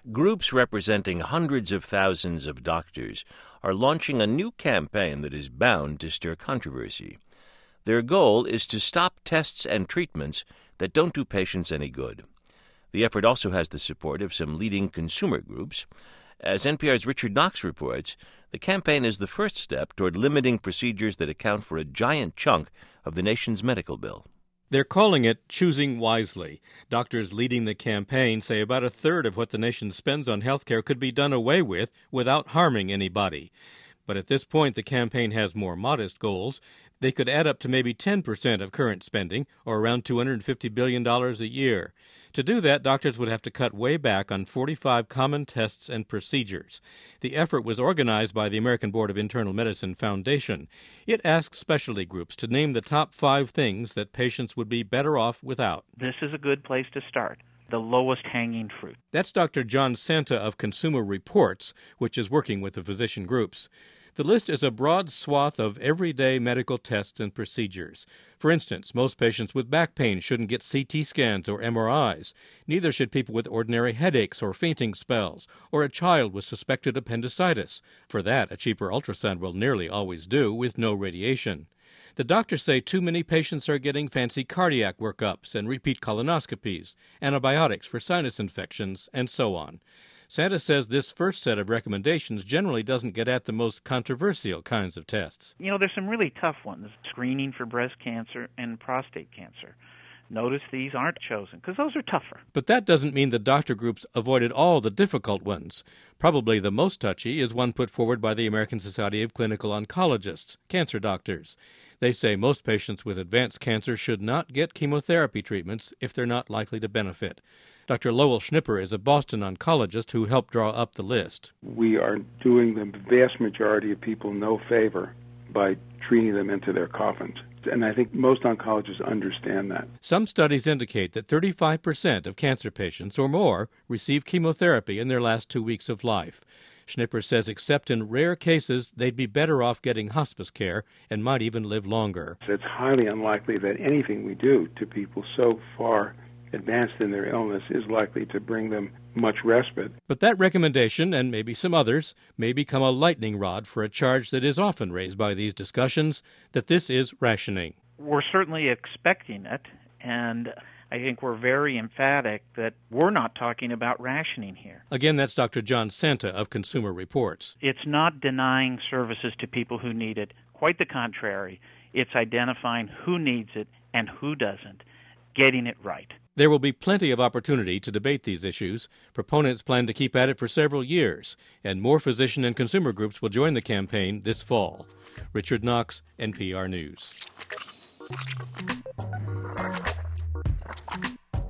Groups representing hundreds of thousands of doctors are launching a new campaign that is bound to stir controversy. Their goal is to stop tests and treatments that don't do patients any good. The effort also has the support of some leading consumer groups. As NPR's Richard Knox reports, the campaign is the first step toward limiting procedures that account for a giant chunk of the nation's medical bill. They're calling it Choosing Wisely. Doctors leading the campaign say about a third of what the nation spends on health care could be done away with without harming anybody. But at this point, the campaign has more modest goals. They could add up to maybe 10% of current spending, or around $250 billion a year. To do that, doctors would have to cut way back on 45 common tests and procedures. The effort was organized by the American Board of Internal Medicine Foundation. It asked specialty groups to name the top 5 things that patients would be better off without. This is a good place to start, the lowest hanging fruit. That's Dr. John Santa of Consumer Reports, which is working with the physician groups. The list is a broad swath of everyday medical tests and procedures. For instance, most patients with back pain shouldn't get CT scans or MRIs. Neither should people with ordinary headaches or fainting spells, or a child with suspected appendicitis. For that, a cheaper ultrasound will nearly always do, with no radiation. The doctors say too many patients are getting fancy cardiac workups and repeat colonoscopies, antibiotics for sinus infections, and so on. Santa says this first set of recommendations generally doesn't get at the most controversial kinds of tests. There's some really tough ones. Screening for breast cancer and prostate cancer. Notice these aren't chosen, because those are tougher. But that doesn't mean the doctor groups avoided all the difficult ones. Probably the most touchy is one put forward by the American Society of Clinical Oncologists, cancer doctors. They say most patients with advanced cancer should not get chemotherapy treatments if they're not likely to benefit. Dr. Lowell Schnipper is a Boston oncologist who helped draw up the list. We are doing the vast majority of people no favor by treating them into their coffins. And I think most oncologists understand that. Some studies indicate that 35% of cancer patients or more receive chemotherapy in their last 2 weeks of life. Schnipper says except in rare cases, they'd be better off getting hospice care and might even live longer. It's highly unlikely that anything we do to people so far advanced in their illness is likely to bring them much respite. But that recommendation, and maybe some others, may become a lightning rod for a charge that is often raised by these discussions, that this is rationing. We're certainly expecting it, and I think we're very emphatic that we're not talking about rationing here. Again, that's Dr. John Santa of Consumer Reports. It's not denying services to people who need it. Quite the contrary. It's identifying who needs it and who doesn't, getting it right. There will be plenty of opportunity to debate these issues. Proponents plan to keep at it for several years, and more physician and consumer groups will join the campaign this fall. Richard Knox, NPR News.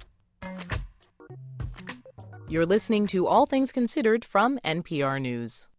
You're listening to All Things Considered from NPR News.